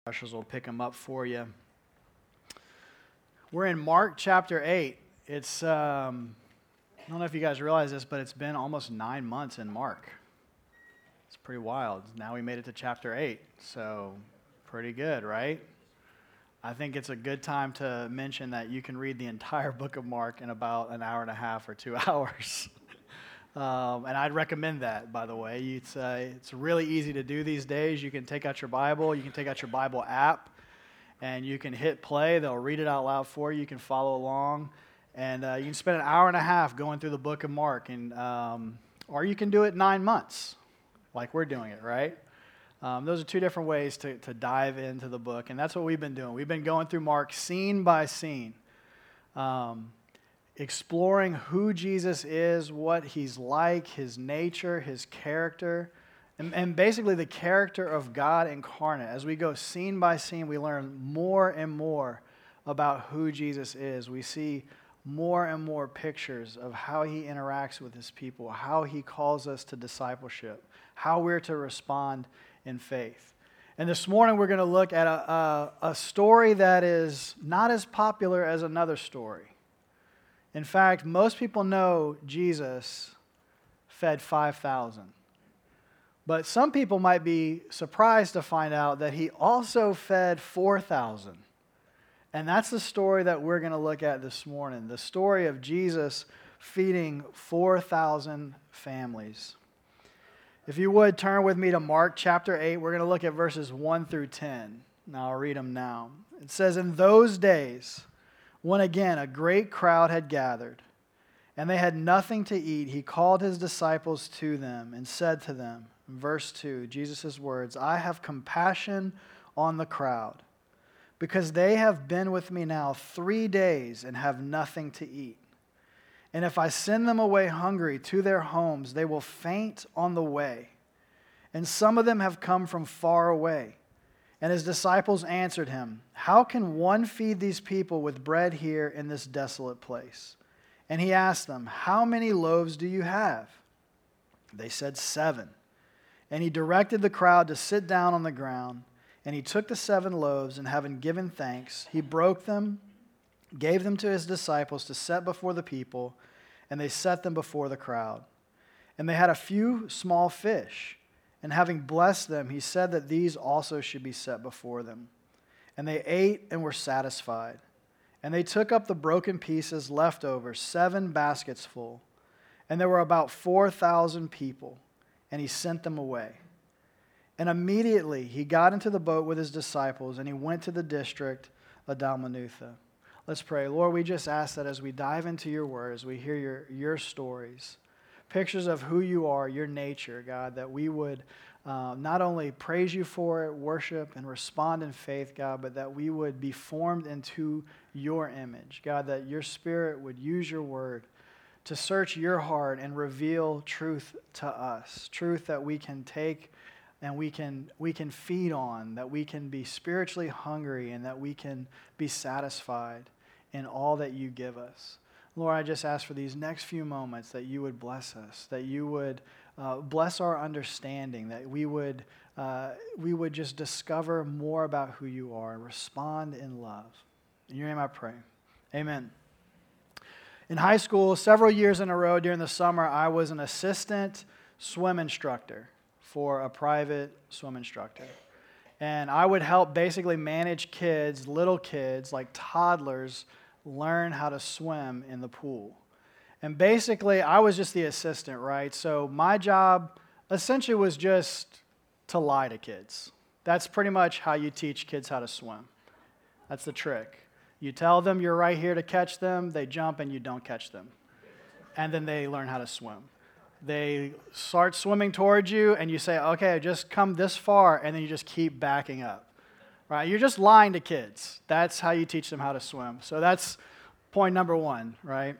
Ushers will pick them up for you. We're in Mark chapter 8. I don't know if you guys realize this, but it's been almost 9 months in Mark. It's pretty wild. Now we made it to chapter 8, so pretty good, right? I think it's a good time to mention that you can read the entire book of Mark in about an hour and a half or 2 hours. And I'd recommend that, by the way. It's really easy to do these days. You can take out your Bible. You can take out your Bible app, and you can hit play. They'll read it out loud for you. You can follow along. And you can spend an hour and a half going through the book of Mark. Or you can do it 9 months, like we're doing it, right? Those are two different ways to dive into the book. And that's what we've been doing. We've been going through Mark scene by scene. Exploring who Jesus is, what he's like, his nature, his character, and basically the character of God incarnate. As we go scene by scene, we learn more and more about who Jesus is. We see more and more pictures of how he interacts with his people, how he calls us to discipleship, how we're to respond in faith. And this morning we're going to look at a story that is not as popular as another story. In fact, most people know Jesus fed 5,000. But some people might be surprised to find out that he also fed 4,000. And that's the story that we're going to look at this morning, the story of Jesus feeding 4,000 families. If you would, turn with me to Mark chapter 8. We're going to look at verses 1 through 10. Now, I'll read them now. It says, "In those days, when again a great crowd had gathered, and they had nothing to eat, he called his disciples to them and said to them," verse 2, Jesus' words, "I have compassion on the crowd, because they have been with me now 3 days and have nothing to eat. And if I send them away hungry to their homes, they will faint on the way. And some of them have come from far away." And his disciples answered him, "How can one feed these people with bread here in this desolate place?" And he asked them, "How many loaves do you have?" They said, 7. And he directed the crowd to sit down on the ground. And he took the 7 loaves, and having given thanks, he broke them, gave them to his disciples to set before the people, and they set them before the crowd. And they had a few small fish. And having blessed them, he said that these also should be set before them. And they ate and were satisfied. And they took up the broken pieces left over, 7 baskets full. And there were about 4,000 people. And he sent them away. And immediately he got into the boat with his disciples, and he went to the district of Dalmanutha. Let's pray. Lord, we just ask that as we dive into your word, as we hear your stories, pictures of who you are, your nature, God, that we would not only praise you for it, worship, and respond in faith, God, but that we would be formed into your image. God, that your Spirit would use your word to search your heart and reveal truth to us, truth that we can take and we can feed on, that we can be spiritually hungry, and that we can be satisfied in all that you give us. Lord, I just ask for these next few moments that you would bless us, that you would bless our understanding, that we would just discover more about who you are and respond in love. In your name I pray. Amen. In high school, several years in a row during the summer, I was an assistant swim instructor for a private swim instructor. And I would help basically manage kids, little kids, like toddlers, learn how to swim in the pool. And basically, I was just the assistant, right? So my job essentially was just to lie to kids. That's pretty much how you teach kids how to swim. That's the trick. You tell them you're right here to catch them, they jump and you don't catch them. And then they learn how to swim. They start swimming towards you and you say, "Okay, just come this far," and then you just keep backing up. Right? You're just lying to kids. That's how you teach them how to swim. So that's point number 1, right?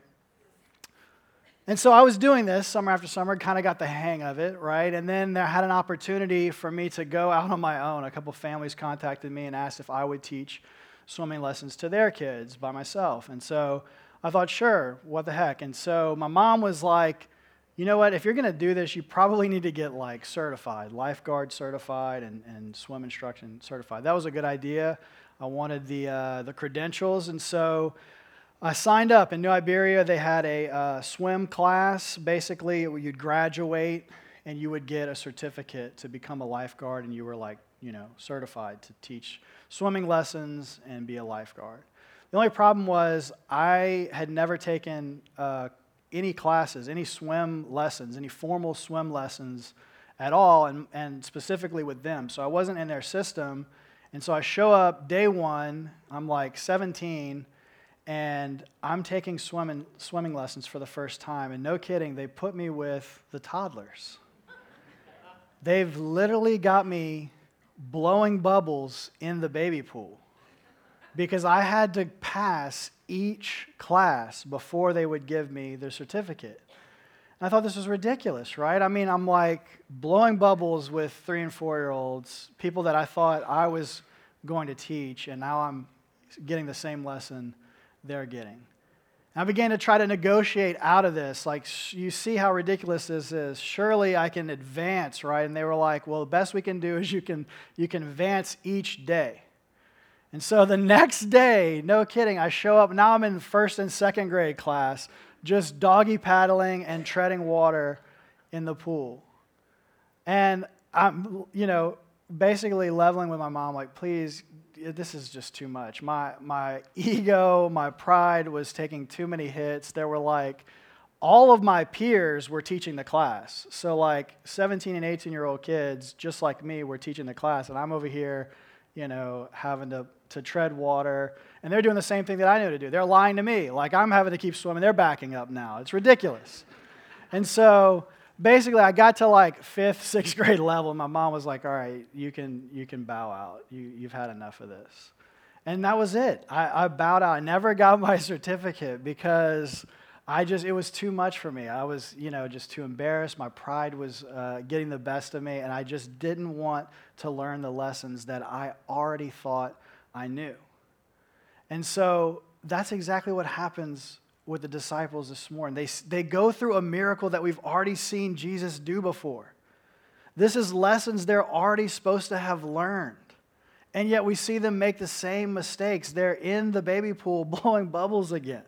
And so I was doing this summer after summer, kind of got the hang of it, right? And then I had an opportunity for me to go out on my own. A couple families contacted me and asked if I would teach swimming lessons to their kids by myself. And so I thought, sure, what the heck? And so my mom was like, you know what, if you're going to do this, you probably need to get like certified, lifeguard certified and swim instruction certified. That was a good idea. I wanted the credentials, and so I signed up. In New Iberia, they had a swim class. Basically, you'd graduate and you would get a certificate to become a lifeguard, and you were like, certified to teach swimming lessons and be a lifeguard. The only problem was I had never taken any classes, any swim lessons, any formal swim lessons at all, and specifically with them. So I wasn't in their system, and so I show up day one, I'm like 17, and I'm taking swimming lessons for the first time, and no kidding, they put me with the toddlers. They've literally got me blowing bubbles in the baby pool because I had to pass each class before they would give me their certificate. And I thought this was ridiculous, right? I mean, I'm like blowing bubbles with 3- and 4-year-olds, people that I thought I was going to teach, and now I'm getting the same lesson they're getting. I began to try to negotiate out of this. Like, you see how ridiculous this is. Surely I can advance, right? And they were like, well, the best we can do is you can advance each day. And so the next day, no kidding, I show up. Now I'm in 1st and 2nd grade class, just doggy paddling and treading water in the pool. And I'm, basically leveling with my mom, like, please, this is just too much. My ego, my pride was taking too many hits. There were like, all of my peers were teaching the class. So like 17 and 18-year-old kids, just like me, were teaching the class. And I'm over here, having to tread water. And they're doing the same thing that I knew to do. They're lying to me. Like, I'm having to keep swimming. They're backing up now. It's ridiculous. And so basically, I got to like 5th, 6th grade level, and my mom was like, all right, you can bow out. You've had enough of this. And that was it. I bowed out. I never got my certificate because it was too much for me. I was, just too embarrassed. My pride was getting the best of me, and I just didn't want to learn the lessons that I already thought I knew. And so that's exactly what happens with the disciples this morning. They go through a miracle that we've already seen Jesus do before. This is lessons they're already supposed to have learned. And yet we see them make the same mistakes. They're in the baby pool blowing bubbles again.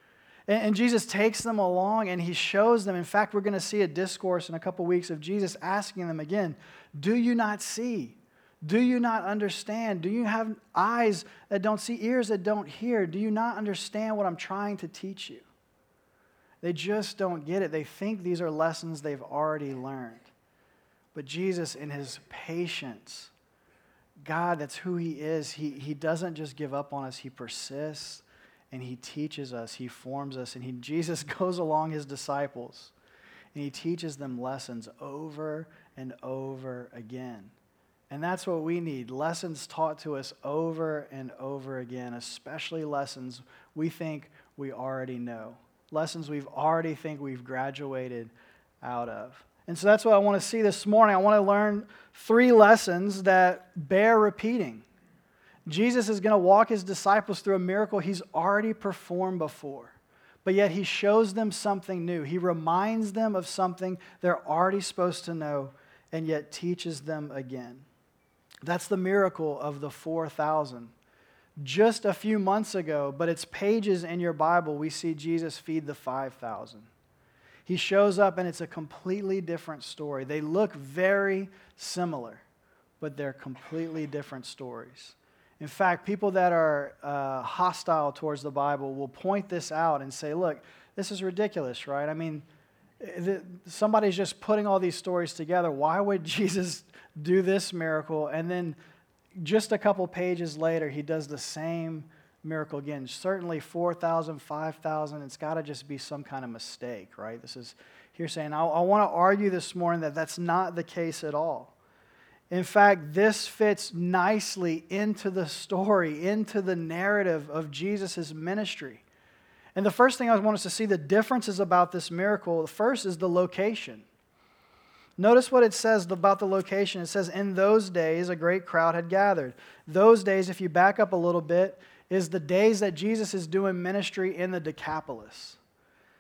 And Jesus takes them along and he shows them. In fact, we're going to see a discourse in a couple weeks of Jesus asking them again, do you not see? Do you not understand? Do you have eyes that don't see, ears that don't hear? Do you not understand what I'm trying to teach you? They just don't get it. They think these are lessons they've already learned. But Jesus, in his patience, God, that's who he is. He doesn't just give up on us. He persists and he teaches us. He forms us. And Jesus goes along his disciples and he teaches them lessons over and over again. And that's what we need, lessons taught to us over and over again, especially lessons we think we already know, lessons we've already think we've graduated out of. And so that's what I want to see this morning. I want to learn 3 lessons that bear repeating. Jesus is going to walk his disciples through a miracle he's already performed before, but yet he shows them something new. He reminds them of something they're already supposed to know and yet teaches them again. That's the miracle of the 4,000. Just a few months ago, but it's pages in your Bible, we see Jesus feed the 5,000. He shows up and it's a completely different story. They look very similar, but they're completely different stories. In fact, people that are hostile towards the Bible will point this out and say, look, this is ridiculous, right? I mean, somebody's just putting all these stories together. Why would Jesus do this miracle? And then just a couple pages later, he does the same miracle again. Certainly 4,000, 5,000, it's got to just be some kind of mistake, right? This is here saying, I want to argue this morning that that's not the case at all. In fact, this fits nicely into the story, into the narrative of Jesus' ministry. And the first thing I want us to see the differences about this miracle, the first is the location. Notice what it says about the location. It says, in those days, a great crowd had gathered. Those days, if you back up a little bit, is the days that Jesus is doing ministry in the Decapolis.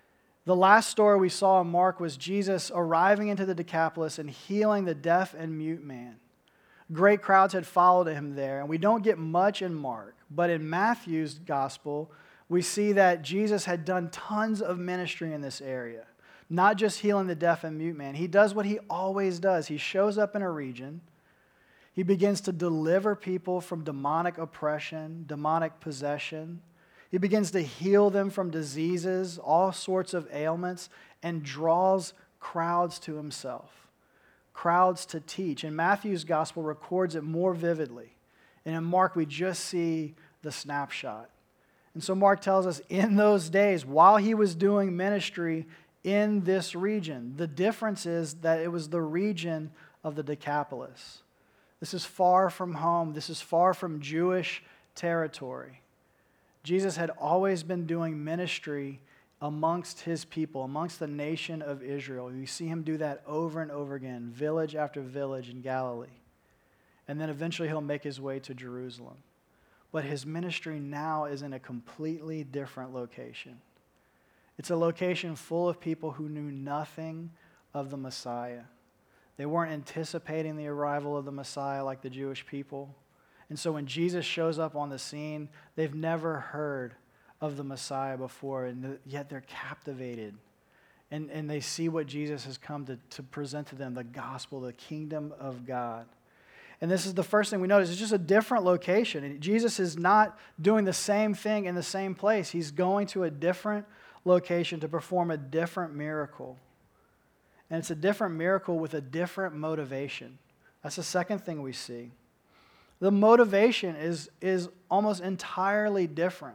The last story we saw in Mark was Jesus arriving into the Decapolis and healing the deaf and mute man. Great crowds had followed him there, and we don't get much in Mark, but in Matthew's gospel, we see that Jesus had done tons of ministry in this area, not just healing the deaf and mute man. He does what he always does. He shows up in a region. He begins to deliver people from demonic oppression, demonic possession. He begins to heal them from diseases, all sorts of ailments, and draws crowds to himself, crowds to teach. And Matthew's gospel records it more vividly. And in Mark, we just see the snapshot. And so Mark tells us in those days, while he was doing ministry in this region, the difference is that it was the region of the Decapolis. This is far from home. This is far from Jewish territory. Jesus had always been doing ministry amongst his people, amongst the nation of Israel. You see him do that over and over again, village after village in Galilee. And then eventually he'll make his way to Jerusalem. But his ministry now is in a completely different location. It's a location full of people who knew nothing of the Messiah. They weren't anticipating the arrival of the Messiah like the Jewish people. And so when Jesus shows up on the scene, they've never heard of the Messiah before, and yet they're captivated. And they see what Jesus has come to present to them, the gospel, the kingdom of God. And this is the first thing we notice. It's just a different location. And Jesus is not doing the same thing in the same place. He's going to a different location to perform a different miracle. And it's a different miracle with a different motivation. That's the second thing we see. The motivation is almost entirely different.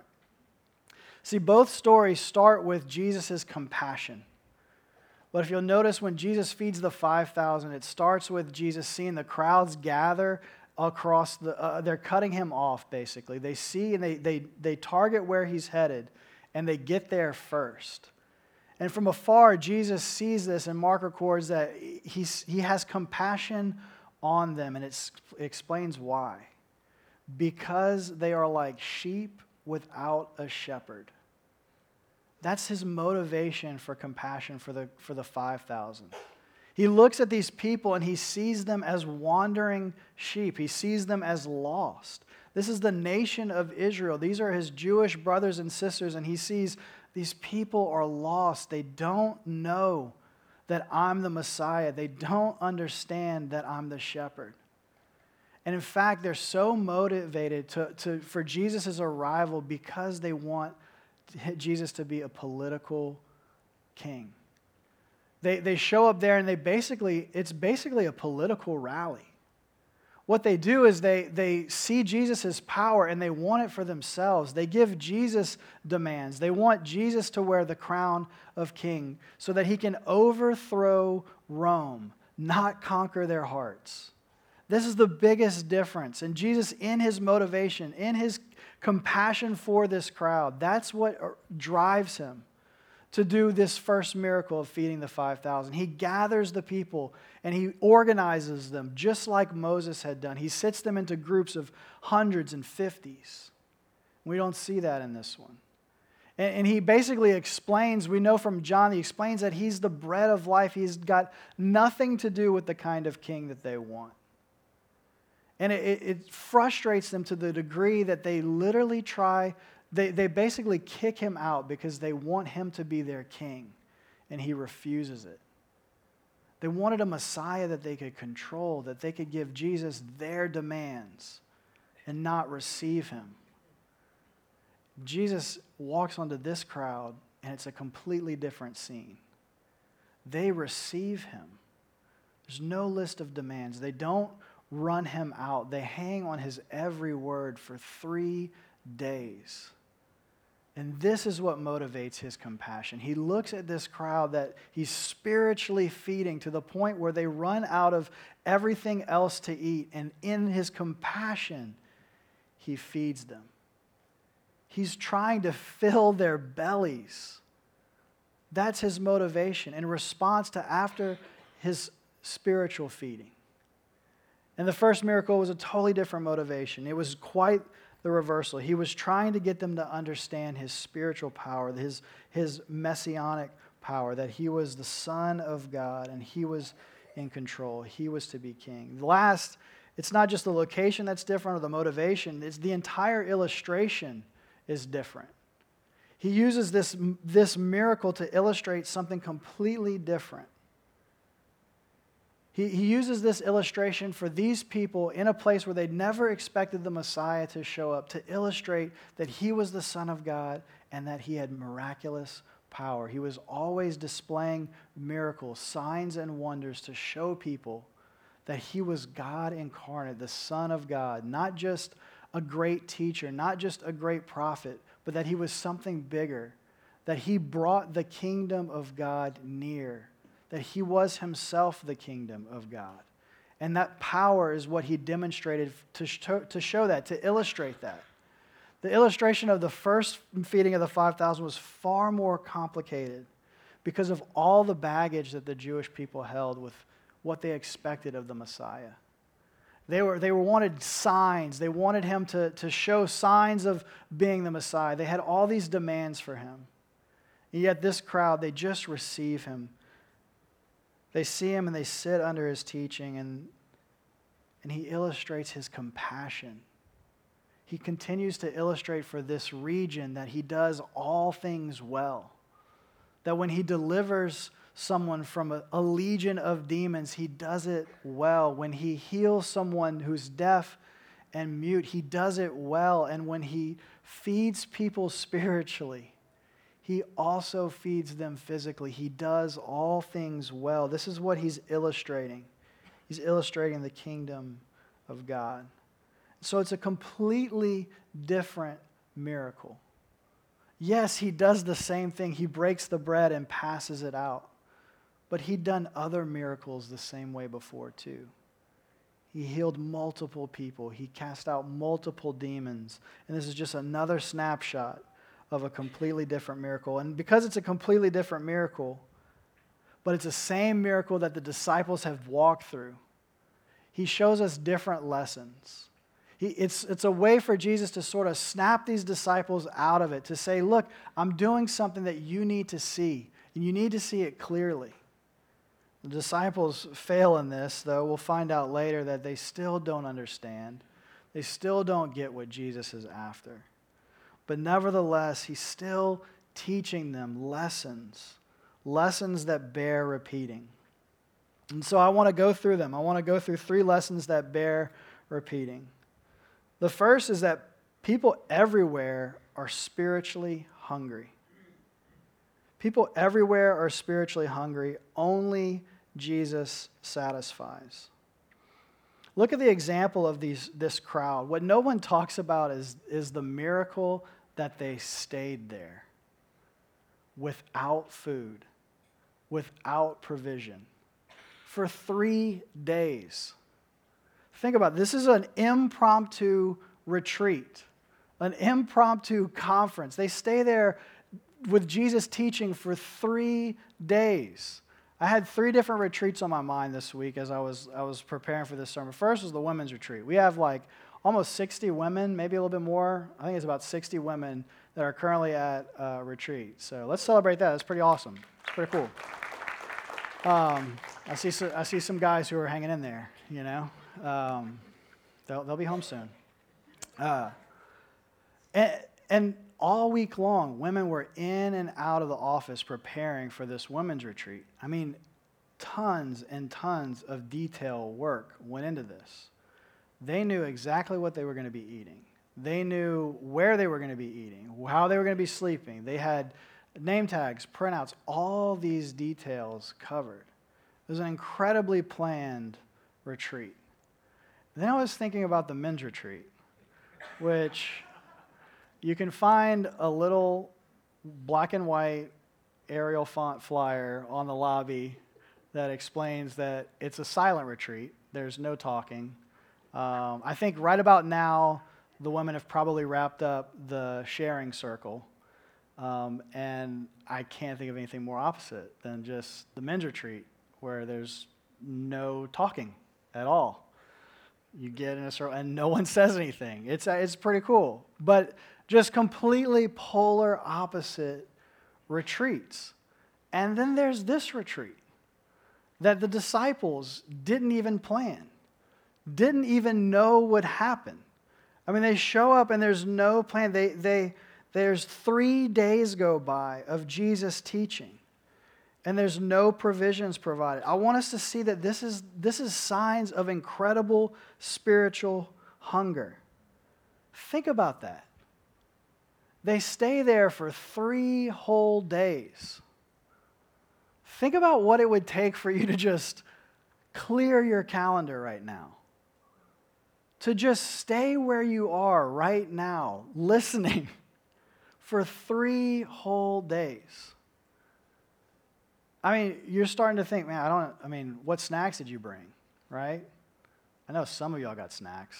See, both stories start with Jesus' compassion. But if you'll notice, when Jesus feeds the 5,000, it starts with Jesus seeing the crowds gather across they're cutting him off, basically. They see and they target where he's headed, and they get there first. And from afar, Jesus sees this, and Mark records that he has compassion on them, and it explains why. Because they are like sheep without a shepherd. That's his motivation for compassion for the 5,000. He looks at these people and he sees them as wandering sheep. He sees them as lost. This is the nation of Israel. These are his Jewish brothers and sisters, and he sees these people are lost. They don't know that I'm the Messiah. They don't understand that I'm the shepherd. And in fact, they're so motivated for Jesus' arrival because they want Jesus to be a political king. They show up there and it's basically a political rally. What they do is they see Jesus' power and they want it for themselves. They give Jesus demands. They want Jesus to wear the crown of king so that he can overthrow Rome, not conquer their hearts. This is the biggest difference. And Jesus, in his motivation, in his compassion for this crowd, that's what drives him to do this first miracle of feeding the 5,000. He gathers the people and he organizes them just like Moses had done. He sits them into groups of hundreds and 50s. We don't see that in this one. And he basically explains, we know from John, he explains that he's the bread of life. He's got nothing to do with the kind of king that they want. And it frustrates them to the degree that they literally they basically kick him out because they want him to be their king, and he refuses it. They wanted a Messiah that they could control, that they could give Jesus their demands and not receive him. Jesus walks onto this crowd, and it's a completely different scene. They receive him. There's no list of demands. They don't run him out. They hang on his every word for 3 days. And this is what motivates his compassion. He looks at this crowd that he's spiritually feeding to the point where they run out of everything else to eat. And in his compassion, he feeds them. He's trying to fill their bellies. That's his motivation in response to after his spiritual feeding. And the first miracle was a totally different motivation. It was quite the reversal. He was trying to get them to understand his spiritual power, his messianic power, that he was the Son of God and he was in control. He was to be king. Last, it's not just the location that's different or the motivation, it's the entire illustration is different. He uses this miracle to illustrate something completely different. He uses this illustration for these people in a place where they never expected the Messiah to show up, to illustrate that he was the Son of God and that he had miraculous power. He was always displaying miracles, signs, and wonders to show people that he was God incarnate, the Son of God, not just a great teacher, not just a great prophet, but that he was something bigger, that he brought the kingdom of God near, that he was himself the kingdom of God. And that power is what he demonstrated to show that, to illustrate that. The illustration of the first feeding of the 5,000 was far more complicated because of all the baggage that the Jewish people held with what they expected of the Messiah. They wanted signs. They wanted him to show signs of being the Messiah. They had all these demands for him. And yet this crowd, they just receive him. They see him and they sit under his teaching, and he illustrates his compassion. He continues to illustrate for this region that he does all things well. That when he delivers someone from a legion of demons, he does it well. When he heals someone who's deaf and mute, he does it well. And when he feeds people spiritually, he also feeds them physically. He does all things well. This is what he's illustrating. He's illustrating the kingdom of God. So it's a completely different miracle. Yes, he does the same thing. He breaks the bread and passes it out. But he'd done other miracles the same way before too. He healed multiple people. He cast out multiple demons. And this is just another snapshot of a completely different miracle. And because it's a completely different miracle, but it's the same miracle that the disciples have walked through, he shows us different lessons. It's a way for Jesus to sort of snap these disciples out of it, to say, look, I'm doing something that you need to see, and you need to see it clearly. The disciples fail in this, though. We'll find out later that they still don't understand. They still don't get what Jesus is after. But nevertheless, he's still teaching them lessons that bear repeating. And so I want to go through them. I want to go through 3 lessons that bear repeating. The first is that people everywhere are spiritually hungry. People everywhere are spiritually hungry. Only Jesus satisfies. Look at the example of this crowd. What no one talks about is the miracle that they stayed there without food, without provision, for 3 days. Think about it. This is an impromptu retreat, an impromptu conference. They stay there with Jesus teaching for 3 days. I had 3 different retreats on my mind this week as I was preparing for this sermon. First was the women's retreat. We have like almost 60 women, maybe a little bit more. I think it's about 60 women that are currently at retreat. So let's celebrate that. That's pretty awesome. It's pretty cool. I see some guys who are hanging in there, you know. They'll be home soon. And all week long, women were in and out of the office preparing for this women's retreat. I mean, tons and tons of detail work went into this. They knew exactly what they were going to be eating. They knew where they were going to be eating, how they were going to be sleeping. They had name tags, printouts, all these details covered. It was an incredibly planned retreat. Then I was thinking about the men's retreat, which you can find a little black and white Arial font flyer on the lobby that explains that it's a silent retreat. There's no talking. I think right about now, the women have probably wrapped up the sharing circle. And I can't think of anything more opposite than just the men's retreat, where there's no talking at all. You get in a circle and no one says anything. It's pretty cool. But just completely polar opposite retreats. And then there's this retreat that the disciples didn't even plan, didn't even know would happen. I mean, they show up and there's no plan. There's 3 days go by of Jesus teaching, and there's no provisions provided. I want us to see that this is signs of incredible spiritual hunger. Think about that. They stay there for 3 whole days. Think about what it would take for you to just clear your calendar right now. To just stay where you are right now, listening for 3 whole days. I mean, you're starting to think, man, what snacks did you bring, right? I know some of y'all got snacks.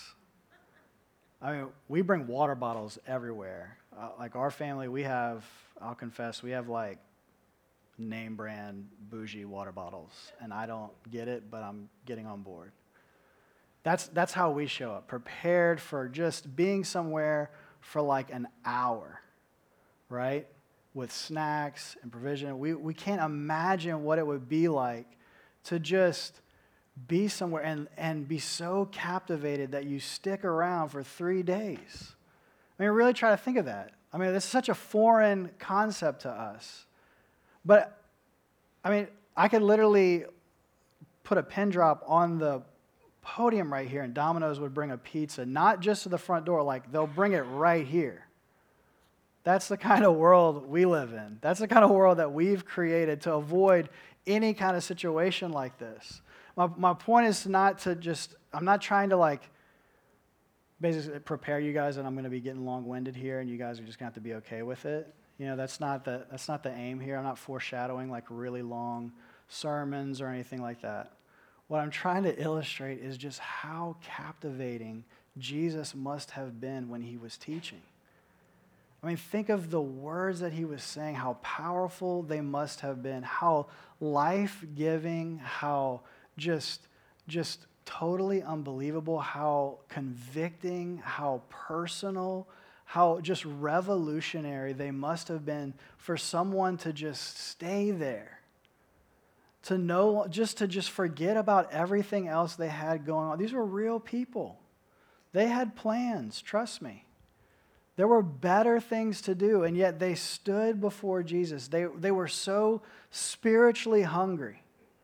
I mean, we bring water bottles everywhere. Like our family, I'll confess, we have like name brand bougie water bottles. And I don't get it, but I'm getting on board. That's how we show up, prepared for just being somewhere for like an hour, right? With snacks and provision. We can't imagine what it would be like to just be somewhere and be so captivated that you stick around for 3 days. I mean, really try to think of that. I mean, this is such a foreign concept to us. But, I mean, I could literally put a pin drop on the podium right here, and Domino's would bring a pizza, not just to the front door, like they'll bring it right here. That's the kind of world we live in. That's the kind of world that we've created to avoid any kind of situation like this. My point is I'm not trying to like basically prepare you guys that I'm going to be getting long-winded here and you guys are just going to have to be okay with it. You know, that's not the aim here. I'm not foreshadowing like really long sermons or anything like that. What I'm trying to illustrate is just how captivating Jesus must have been when he was teaching. I mean, think of the words that he was saying, how powerful they must have been, how life-giving, how just totally unbelievable, how convicting, how personal, how just revolutionary they must have been for someone to just stay there, to know, just forget about everything else they had going on. These were real people. They had plans, trust me. There were better things to do, and yet they stood before Jesus. They were so spiritually hungry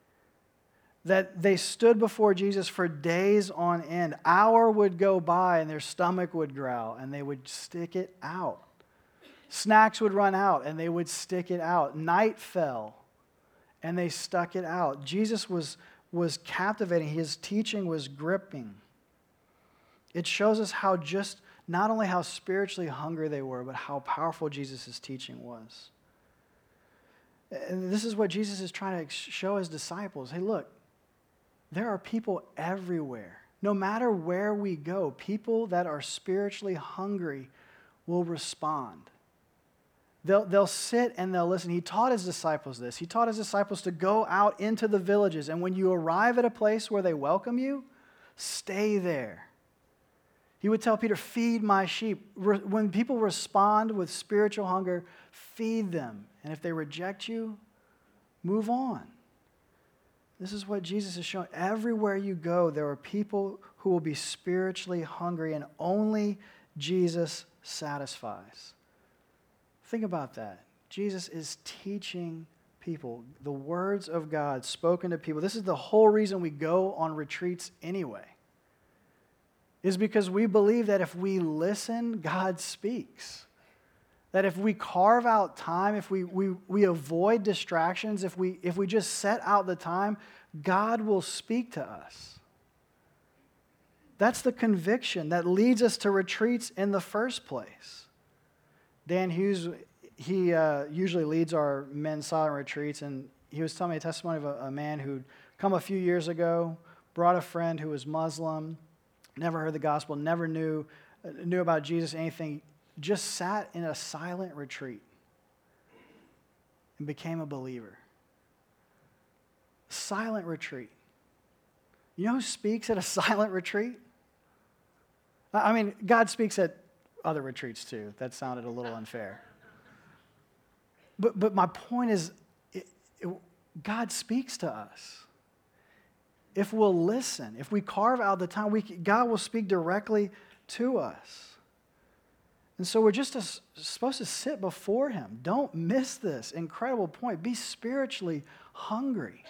that they stood before Jesus for days on end. Hour would go by and their stomach would growl and they would stick it out. Snacks would run out and they would stick it out. Night fell and they stuck it out. Jesus was captivating. His teaching was gripping. It shows us how just not only how spiritually hungry they were, but how powerful Jesus' teaching was. And this is what Jesus is trying to show his disciples. Hey, look, there are people everywhere. No matter where we go, people that are spiritually hungry will respond. They'll sit and they'll listen. He taught his disciples this. He taught his disciples to go out into the villages, and when you arrive at a place where they welcome you, stay there. He would tell Peter, feed my sheep. When people respond with spiritual hunger, feed them. And if they reject you, move on. This is what Jesus is showing. Everywhere you go, there are people who will be spiritually hungry, and only Jesus satisfies. Think about that. Jesus is teaching people the words of God spoken to people. This is the whole reason we go on retreats anyway, is because we believe that if we listen, God speaks. That if we carve out time, if we avoid distractions, if we just set out the time, God will speak to us. That's the conviction that leads us to retreats in the first place. Dan Hughes, he usually leads our men's silent retreats, and he was telling me a testimony of a man who'd come a few years ago, brought a friend who was Muslim, never heard the gospel, never knew about Jesus, anything, just sat in a silent retreat and became a believer. Silent retreat. You know who speaks at a silent retreat? I mean, God speaks at other retreats too. That sounded a little unfair. But my point is, God speaks to us. If we'll listen, if we carve out the time, God will speak directly to us. And so we're just supposed to sit before him. Don't miss this incredible point. Be spiritually hungry.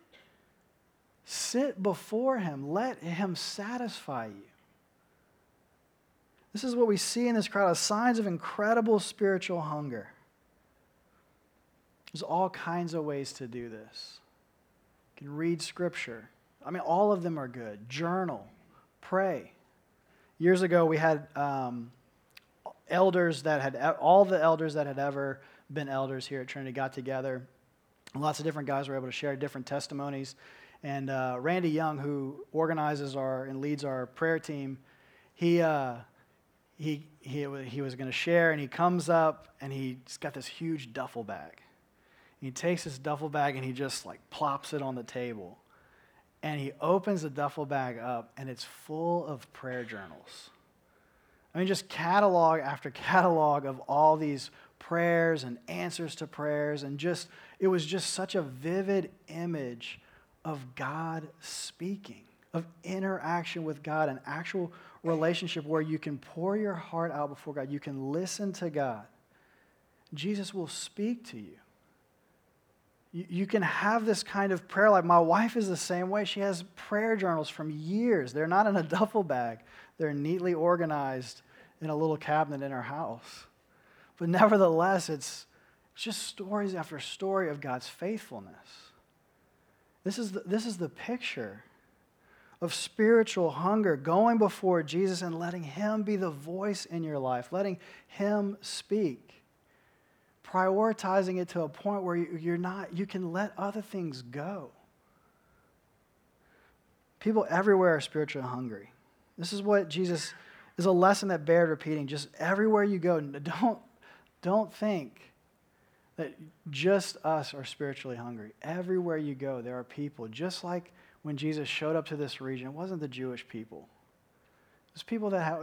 Sit before him. Let him satisfy you. This is what we see in this crowd, signs of incredible spiritual hunger. There's all kinds of ways to do this. You can read scripture. I mean, all of them are good. Journal. Pray. Years ago, we had elders that had, all the elders that had ever been elders here at Trinity got together. Lots of different guys were able to share different testimonies. And Randy Young, who organizes and leads our prayer team, he was going to share, and he comes up, and he's got this huge duffel bag. He takes this duffel bag, and he just like plops it on the table. And he opens the duffel bag up, and it's full of prayer journals. I mean, just catalog after catalog of all these prayers and answers to prayers, and it was just such a vivid image of God speaking, of interaction with God, an actual relationship where you can pour your heart out before God. You can listen to God. Jesus will speak to you. You can have this kind of prayer life. My wife is the same way. She has prayer journals from years. They're not in a duffel bag. They're neatly organized in a little cabinet in her house. But nevertheless, it's just stories after story of God's faithfulness. This is the picture of spiritual hunger, going before Jesus and letting him be the voice in your life, letting him speak. Prioritizing it to a point where you can let other things go. People everywhere are spiritually hungry. This is what Jesus is a lesson that bears repeating. Just everywhere you go, don't think that just us are spiritually hungry. Everywhere you go, there are people. Just like when Jesus showed up to this region, it wasn't the Jewish people. It was people that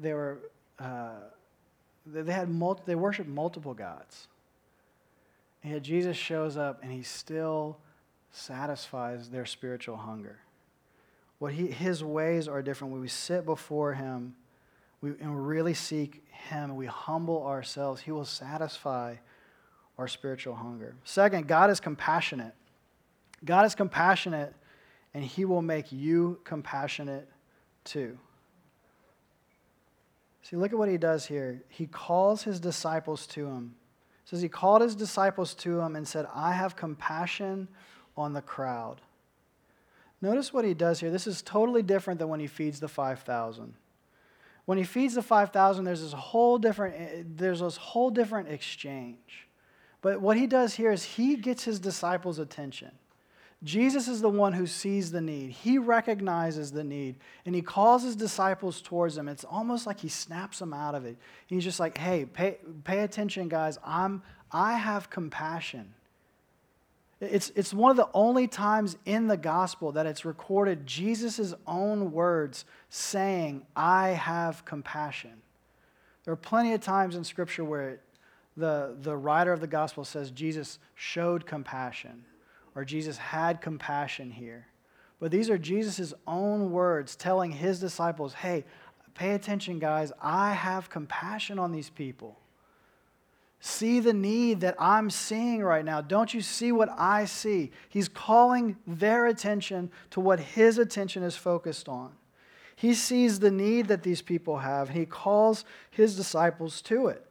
they worshiped multiple gods. And yet Jesus shows up and he still satisfies their spiritual hunger. His ways are different. When we sit before him and really seek him and we humble ourselves, he will satisfy our spiritual hunger. Second, God is compassionate. God is compassionate, and he will make you compassionate too. See, look at what he does here. He calls his disciples to him. It says he called his disciples to him and said, I have compassion on the crowd. Notice what he does here. This is totally different than when he feeds the 5,000. When he feeds the 5,000, there's this whole different exchange. But what he does here is he gets his disciples' attention. Jesus is the one who sees the need. He recognizes the need, and he calls his disciples towards him. It's almost like he snaps them out of it. He's just like, hey, pay attention, guys. I have compassion. It's one of the only times in the gospel that it's recorded Jesus' own words saying, I have compassion. There are plenty of times in Scripture where the writer of the gospel says Jesus showed compassion, or Jesus had compassion here. But these are Jesus' own words telling his disciples, hey, pay attention, guys. I have compassion on these people. See the need that I'm seeing right now. Don't you see what I see? He's calling their attention to what his attention is focused on. He sees the need that these people have, and he calls his disciples to it.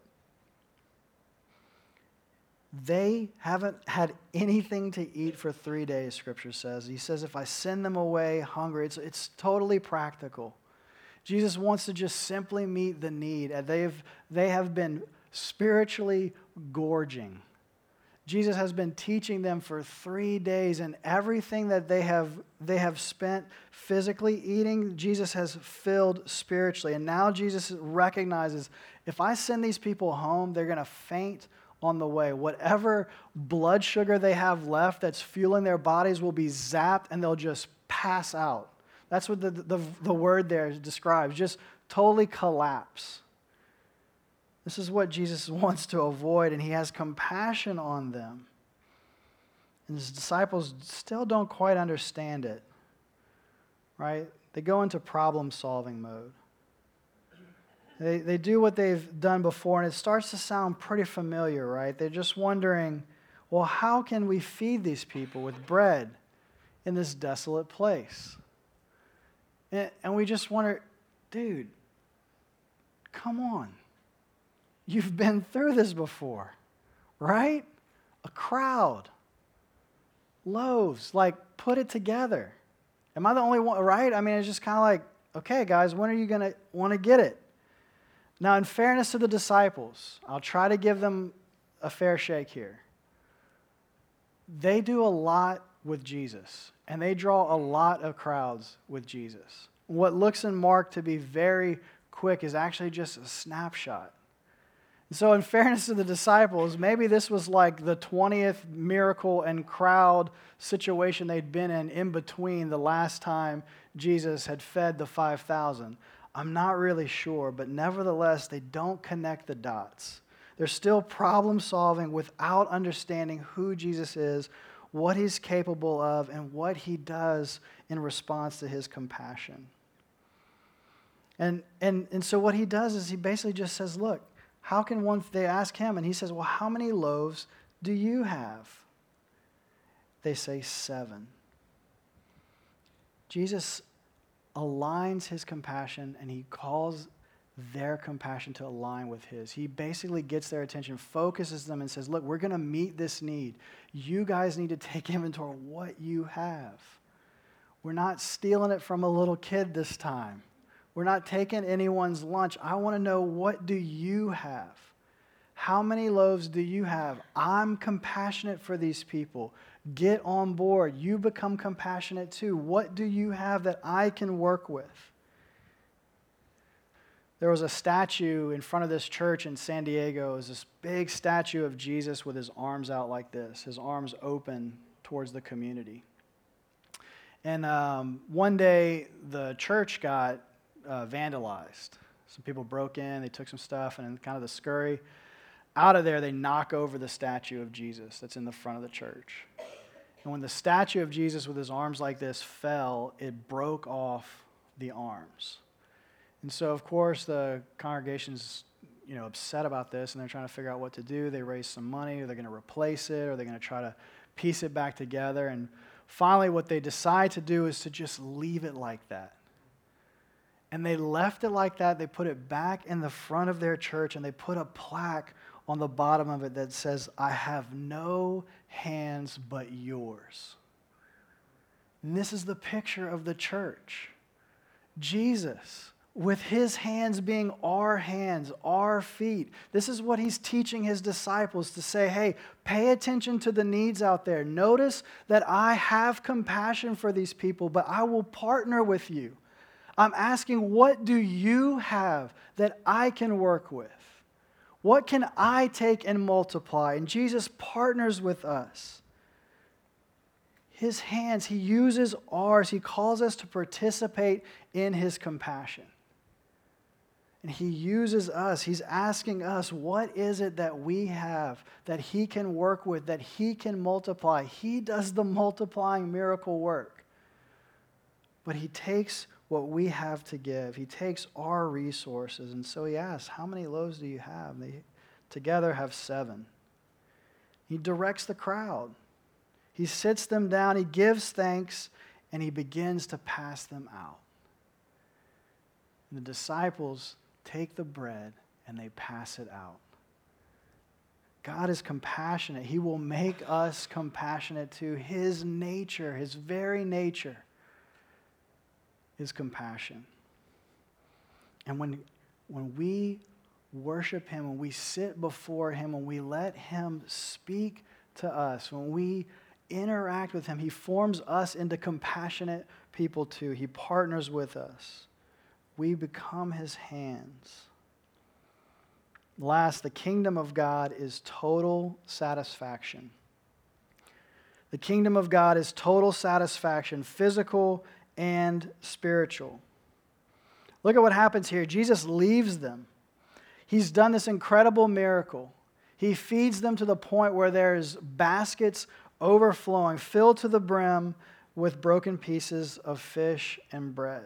They haven't had anything to eat for 3 days, Scripture says. He says, if I send them away hungry, it's totally practical. Jesus wants to just simply meet the need. They have been spiritually gorging. Jesus has been teaching them for 3 days, and everything that they have spent physically eating, Jesus has filled spiritually. And now Jesus recognizes, if I send these people home, they're going to faint on the way. Whatever blood sugar they have left that's fueling their bodies will be zapped, and they'll just pass out. That's what the word there describes, just totally collapse. This is what Jesus wants to avoid, and he has compassion on them. And his disciples still don't quite understand it, right? They go into problem-solving mode. They do what they've done before, and it starts to sound pretty familiar, right? They're just wondering, well, how can we feed these people with bread in this desolate place? And we just wonder, dude, come on. You've been through this before, right? A crowd, loaves, like, put it together. Am I the only one, right? I mean, it's just kind of like, okay, guys, when are you going to want to get it? Now, in fairness to the disciples, I'll try to give them a fair shake here. They do a lot with Jesus, and they draw a lot of crowds with Jesus. What looks in Mark to be very quick is actually just a snapshot. So in fairness to the disciples, maybe this was like the 20th miracle and crowd situation they'd been in between the last time Jesus had fed the 5,000. I'm not really sure, but nevertheless, they don't connect the dots. They're still problem solving without understanding who Jesus is, what he's capable of, and what he does in response to his compassion. And so what he does is he basically just says, look, how can one, they ask him, and he says, well, how many loaves do you have? They say 7. Jesus aligns his compassion, and he calls their compassion to align with his. He basically gets their attention, focuses them, and says, look, we're going to meet this need. You guys need to take inventory of what you have. We're not stealing it from a little kid this time. We're not taking anyone's lunch. I want to know, what do you have? How many loaves do you have? I'm compassionate for these people. Get on board. You become compassionate too. What do you have that I can work with? There was a statue in front of this church in San Diego. It was this big statue of Jesus with his arms out like this, his arms open towards the community. And one day, the church got vandalized. Some people broke in, they took some stuff, and in kind of the scurry, out of there, they knock over the statue of Jesus that's in the front of the church. And when the statue of Jesus with his arms like this fell, it broke off the arms. And so, of course, the congregation's upset about this, and they're trying to figure out what to do. They raise some money. Are they going to replace it? Or are they going to try to piece it back together? And finally, what they decide to do is to just leave it like that. And they left it like that. They put it back in the front of their church, and they put a plaque on the bottom of it that says, I have no hands but yours. And this is the picture of the church. Jesus, with his hands being our hands, our feet. This is what he's teaching his disciples to say, hey, pay attention to the needs out there. Notice that I have compassion for these people, but I will partner with you. I'm asking, what do you have that I can work with? What can I take and multiply? And Jesus partners with us. His hands, he uses ours. He calls us to participate in his compassion. And he uses us. He's asking us, what is it that we have that he can work with, that he can multiply? He does the multiplying miracle work. But he takes what we have to give. He takes our resources. And so he asks, how many loaves do you have? They together have 7. He directs the crowd. He sits them down. He gives thanks, and he begins to pass them out. And the disciples take the bread and they pass it out. God is compassionate. He will make us compassionate too. His nature, his very nature, is compassion. And when we worship him, when we sit before him, when we let him speak to us, when we interact with him, he forms us into compassionate people too. He partners with us. We become his hands. Last, the kingdom of God is total satisfaction. The kingdom of God is total satisfaction, physical and spiritual. Look at what happens here. Jesus leaves them. He's done this incredible miracle. He feeds them to the point where there's baskets overflowing, filled to the brim with broken pieces of fish and bread.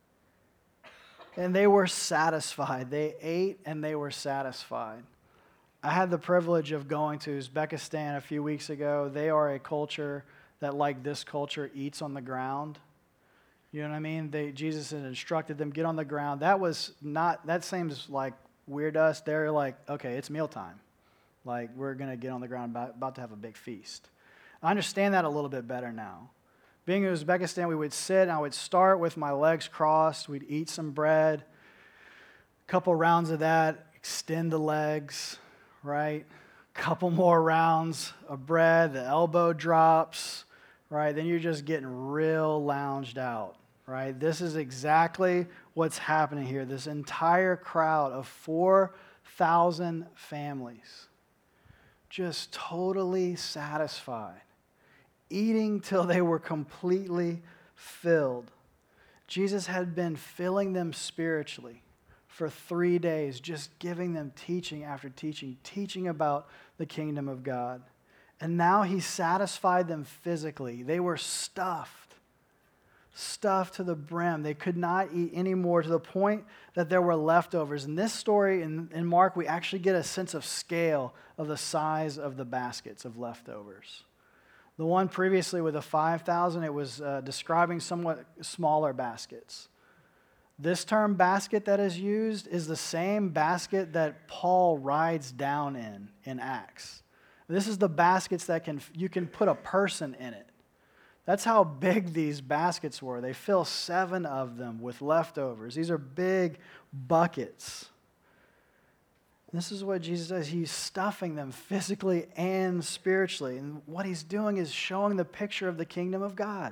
And they were satisfied. They ate and they were satisfied. I had the privilege of going to Uzbekistan a few weeks ago. They are a culture that, like this culture, eats on the ground. You know what I mean? Jesus had instructed them, get on the ground. That seems like weird to us. They're like, okay, it's mealtime. Like, we're going to get on the ground, about to have a big feast. I understand that a little bit better now. Being in Uzbekistan, we would sit, and I would start with my legs crossed. We'd eat some bread, a couple rounds of that, extend the legs, right? Couple more rounds of bread, the elbow drops, right? Then you're just getting real lounged out, right? This is exactly what's happening here. This entire crowd of 4,000 families just totally satisfied, eating till they were completely filled. Jesus had been filling them spiritually for 3 days, just giving them teaching after teaching, teaching about the kingdom of God. And now he satisfied them physically. They were stuffed to the brim. They could not eat anymore, to the point that there were leftovers. In this story, in Mark, we actually get a sense of scale of the size of the baskets of leftovers. The one previously with the 5,000, it was describing somewhat smaller baskets. This term basket that is used is the same basket that Paul rides down in Acts. This is the baskets that you can put a person in it. That's how big these baskets were. They fill 7 of them with leftovers. These are big buckets. This is what Jesus does. He's stuffing them physically and spiritually. And what he's doing is showing the picture of the kingdom of God.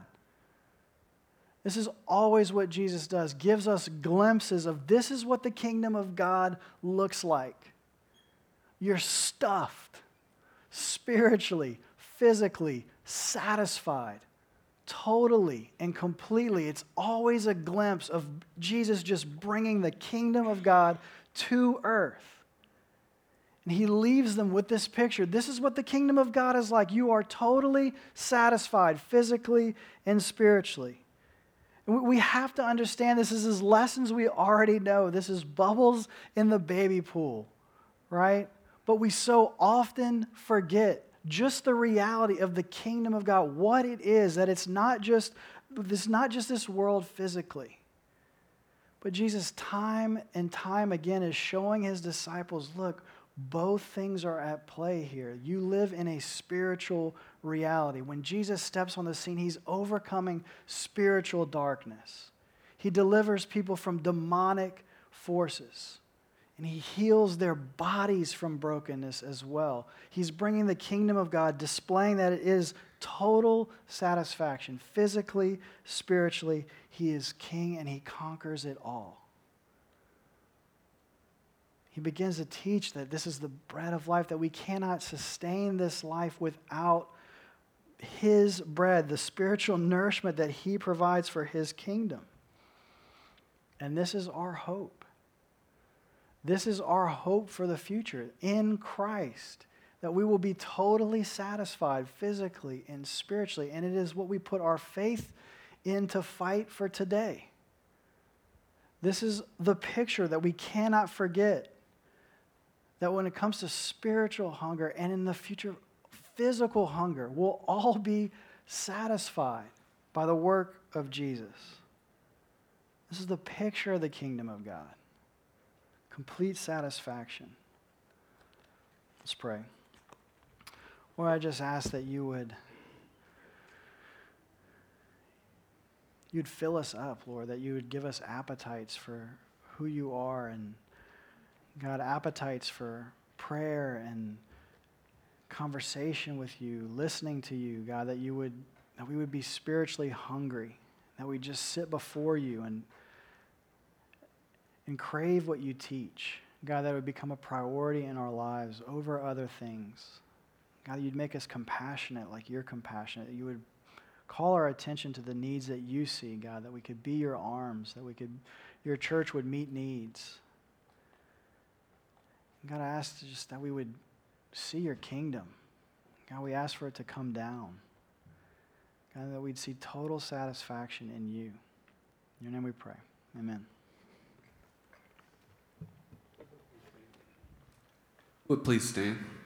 This is always what Jesus does, gives us glimpses of this is what the kingdom of God looks like. You're stuffed, spiritually, physically, satisfied, totally and completely. It's always a glimpse of Jesus just bringing the kingdom of God to earth. And he leaves them with this picture. This is what the kingdom of God is like. You are totally satisfied physically and spiritually. And we have to understand this is lessons we already know. This is bubbles in the baby pool, right? But we so often forget just the reality of the kingdom of God, what it is, that it's not just this world physically. But Jesus time and time again is showing his disciples, look, both things are at play here. You live in a spiritual reality. When Jesus steps on the scene, he's overcoming spiritual darkness. He delivers people from demonic forces. And he heals their bodies from brokenness as well. He's bringing the kingdom of God, displaying that it is total satisfaction. Physically, spiritually, he is king and he conquers it all. He begins to teach that this is the bread of life, that we cannot sustain this life without his bread, the spiritual nourishment that he provides for his kingdom. And this is our hope. This is our hope for the future in Christ, that we will be totally satisfied physically and spiritually. And it is what we put our faith in to fight for today. This is the picture that we cannot forget. That when it comes to spiritual hunger and in the future physical hunger, we'll all be satisfied by the work of Jesus. This is the picture of the kingdom of God. Complete satisfaction. Let's pray. Lord, I just ask that you'd fill us up, Lord, that you would give us appetites for who you are, and God, appetites for prayer and conversation with you, listening to you, God, that we would be spiritually hungry, that we just sit before you and crave what you teach. God, that it would become a priority in our lives over other things. God, you'd make us compassionate like you're compassionate, that you would call our attention to the needs that you see, God, that we could be your arms, that your church would meet needs. God, I ask just that we would see your kingdom. God, we ask for it to come down. God, that we'd see total satisfaction in you. In your name we pray. Amen. Would please stand.